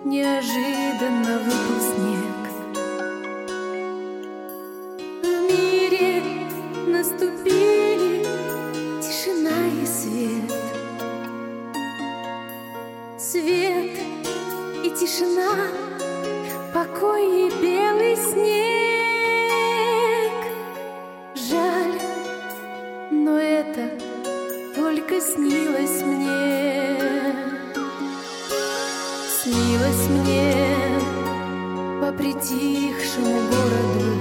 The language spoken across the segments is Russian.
неожиданно выпал снег. В мире наступили тишина и свет. Свет и тишина, покой и белый снег. Жаль, но это только снилось мне. Снилось мне по притихшему городу.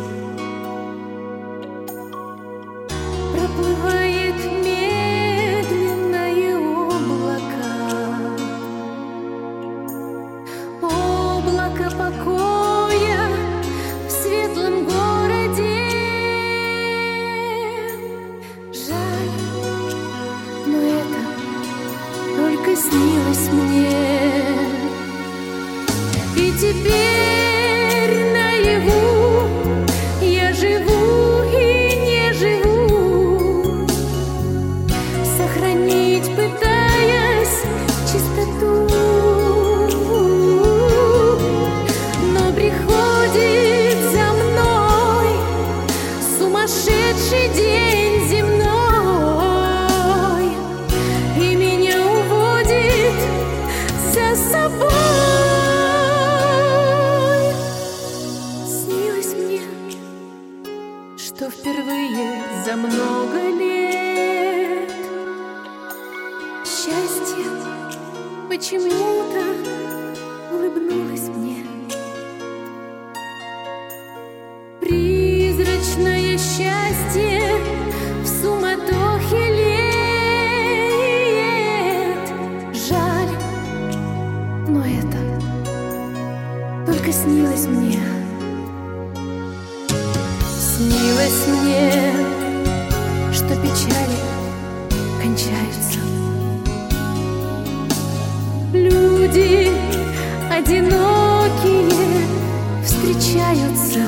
Проплывает медленное облако, облако покоя в светлом городе. Жаль, но это только снилось мне. И теперь наяву я живу и не живу, сохранить пытаясь чистоту. Но приходит за мной сумасшедший день земной, и меня уводит за собой. Что впервые за много лет счастье почему-то улыбнулось мне. Призрачное счастье в суматохе лет. Жаль, но это только снилось мне. Снилось мне, что печали кончаются. Люди одинокие встречаются,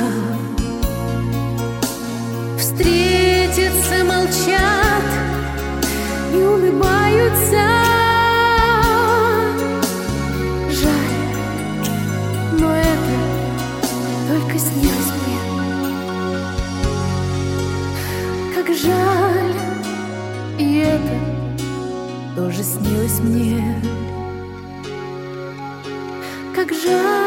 встретятся, молчат и улыбаются. Жаль, но это только снилось мне. Как жаль, и это тоже снилось мне. Как жаль.